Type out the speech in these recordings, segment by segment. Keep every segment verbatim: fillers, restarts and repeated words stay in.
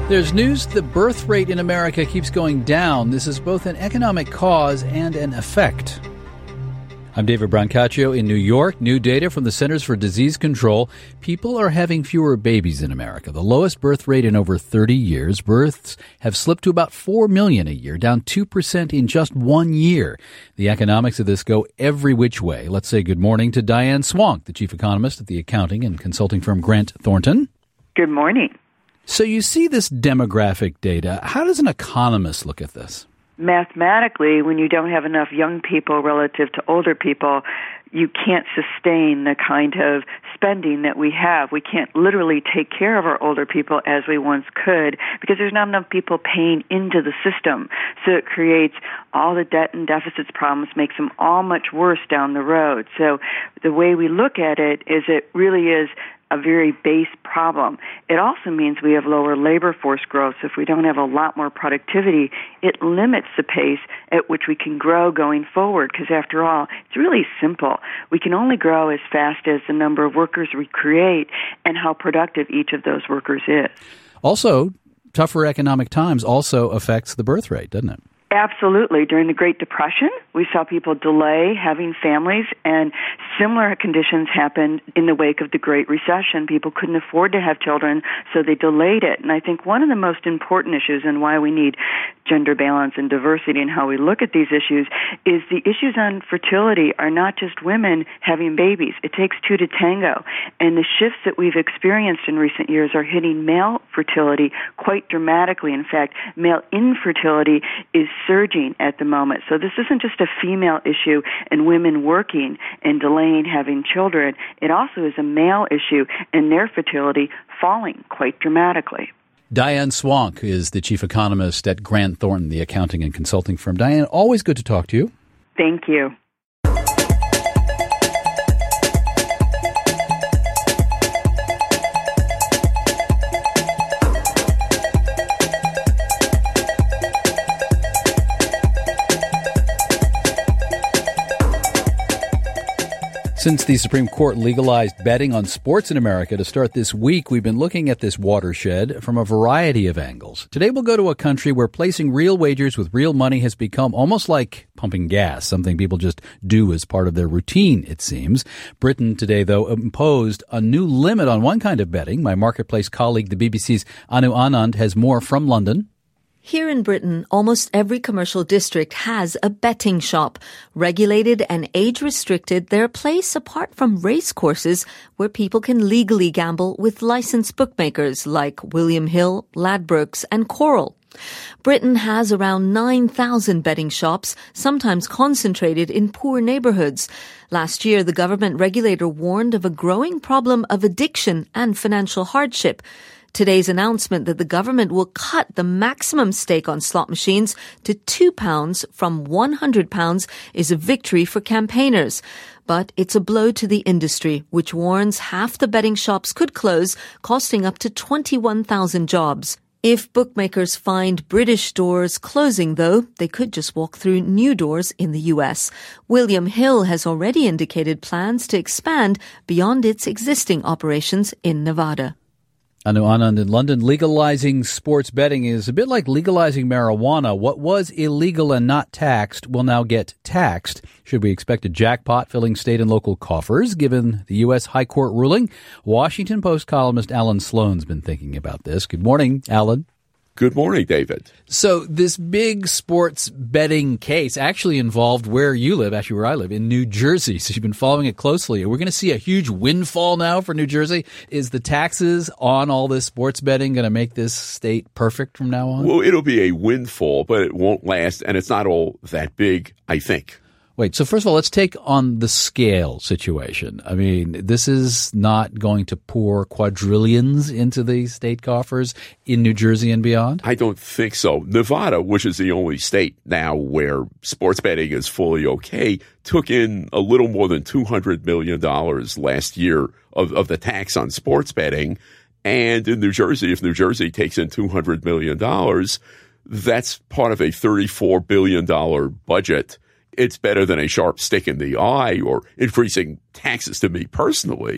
There's news the birth rate in America keeps going down. This is both an economic cause and an effect. I'm David Brancaccio in New York. New data from the Centers for Disease Control. People are having fewer babies in America. The lowest birth rate in over thirty years. Births have slipped to about four million a year, down two percent in just one year. The economics of this go every which way. Let's say good morning to Diane Swank, the chief economist at the accounting and consulting firm Grant Thornton. Good morning. So you see this demographic data. How does an economist look at this? Mathematically, when you don't have enough young people relative to older people, you can't sustain the kind of spending that we have. We can't literally take care of our older people as we once could because there's not enough people paying into the system. So it creates all the debt and deficits problems, makes them all much worse down the road. So the way we look at it is it really is a very base problem. It also means we have lower labor force growth. So if we don't have a lot more productivity, it limits the pace at which we can grow going forward. Because after all, it's really simple. We can only grow as fast as the number of workers we create and how productive each of those workers is. Also, tougher economic times also affects the birth rate, doesn't it? Absolutely. During the Great Depression, we saw people delay having families, and similar conditions happened in the wake of the Great Recession. People couldn't afford to have children, so they delayed it. And I think one of the most important issues and why we need gender balance and diversity in how we look at these issues is the issues on fertility are not just women having babies. It takes two to tango. And the shifts that we've experienced in recent years are hitting male fertility quite dramatically. In fact, male infertility is surging at the moment. So this isn't just a female issue and women working and delaying having children. It also is a male issue and their fertility falling quite dramatically. Diane Swank is the chief economist at Grant Thornton, the accounting and consulting firm. Diane, always good to talk to you. Thank you. Since the Supreme Court legalized betting on sports in America to start this week, we've been looking at this watershed from a variety of angles. Today we'll go to a country where placing real wagers with real money has become almost like pumping gas, something people just do as part of their routine, it seems. Britain today, though, imposed a new limit on one kind of betting. My Marketplace colleague, the B B C's Anu Anand, has more from London. Here in Britain, almost every commercial district has a betting shop. Regulated and age-restricted, they're a place apart from race courses where people can legally gamble with licensed bookmakers like William Hill, Ladbrokes, and Coral. Britain has around nine thousand betting shops, sometimes concentrated in poor neighborhoods. Last year, the government regulator warned of a growing problem of addiction and financial hardship. Today's announcement that the government will cut the maximum stake on slot machines to two pounds from one hundred pounds is a victory for campaigners. But it's a blow to the industry, which warns half the betting shops could close, costing up to twenty-one thousand jobs. If bookmakers find British stores closing, though, they could just walk through new doors in the U S. William Hill has already indicated plans to expand beyond its existing operations in Nevada. Anu Anand in London. Legalizing sports betting is a bit like legalizing marijuana. What was illegal and not taxed will now get taxed. Should we expect a jackpot filling state and local coffers, given the U S High Court ruling? Washington Post columnist Alan Sloan's been thinking about this. Good morning, Alan. Good morning, David. So this big sports betting case actually involved where you live, actually where I live, in New Jersey. So you've been following it closely. We're going to see a huge windfall now for New Jersey. Is the taxes on all this sports betting going to make this state perfect from now on? Well, it'll be a windfall, but it won't last, and it's not all that big, I think. Wait, so first of all, let's take on the scale situation. I mean, this is not going to pour quadrillions into the state coffers in New Jersey and beyond? I don't think so. Nevada, which is the only state now where sports betting is fully okay, took in a little more than two hundred million dollars last year of, of the tax on sports betting. And in New Jersey, if New Jersey takes in two hundred million dollars, that's part of a thirty-four billion dollars budget. It's better than a sharp stick in the eye or increasing taxes to me personally,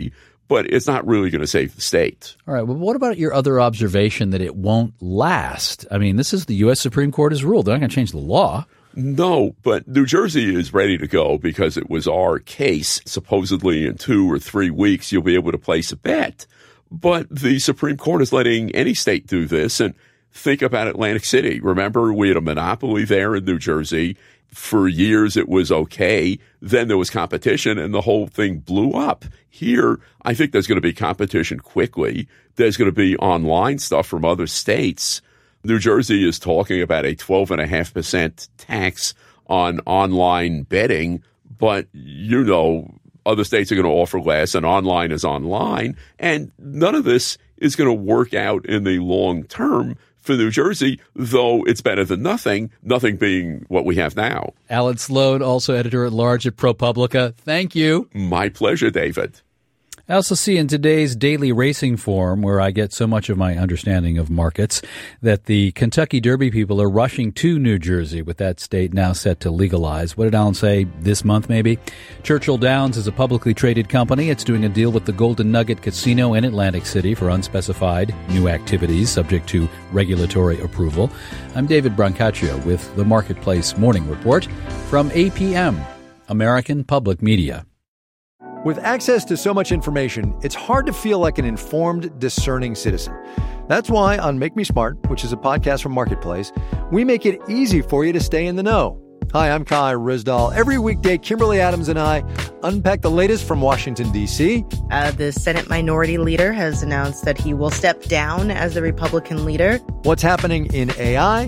but it's not really going to save the state. All right. Well, what about your other observation that it won't last? I mean, this is the U S Supreme Court has ruled. They're not going to change the law. No, but New Jersey is ready to go because it was our case. Supposedly in two or three weeks, you'll be able to place a bet. But the Supreme Court is letting any state do this. And think about Atlantic City. Remember, we had a monopoly there in New Jersey. For years, it was okay. Then there was competition, and the whole thing blew up. Here, I think there's going to be competition quickly. There's going to be online stuff from other states. New Jersey is talking about a twelve point five percent tax on online betting, but, you know, other states are going to offer less, and online is online. And none of this is going to work out in the long term for New Jersey, though it's better than nothing, nothing being what we have now. Alan Sloan, also editor-at-large at ProPublica. Thank you. My pleasure, David. I also see in today's Daily Racing Forum, where I get so much of my understanding of markets, that the Kentucky Derby people are rushing to New Jersey with that state now set to legalize. What did Alan say? This month, maybe? Churchill Downs is a publicly traded company. It's doing a deal with the Golden Nugget Casino in Atlantic City for unspecified new activities subject to regulatory approval. I'm David Brancaccio with the Marketplace Morning Report from A P M, American Public Media. With access to so much information, it's hard to feel like an informed, discerning citizen. That's why on Make Me Smart, which is a podcast from Marketplace, we make it easy for you to stay in the know. Hi, I'm Kai Rizdal. Every weekday, Kimberly Adams and I unpack the latest from Washington, D C. Uh, the Senate Minority Leader has announced that he will step down as the Republican leader. What's happening in A I?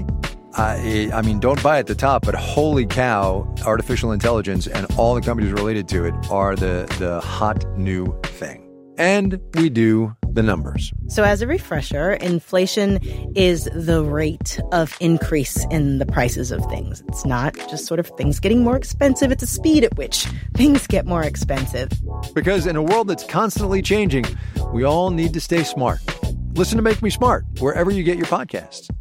Uh, I mean, don't buy at the top, but holy cow, artificial intelligence and all the companies related to it are the, the hot new thing. And we do the numbers. So as a refresher, inflation is the rate of increase in the prices of things. It's not just sort of things getting more expensive. It's the speed at which things get more expensive. Because in a world that's constantly changing, we all need to stay smart. Listen to Make Me Smart wherever you get your podcasts.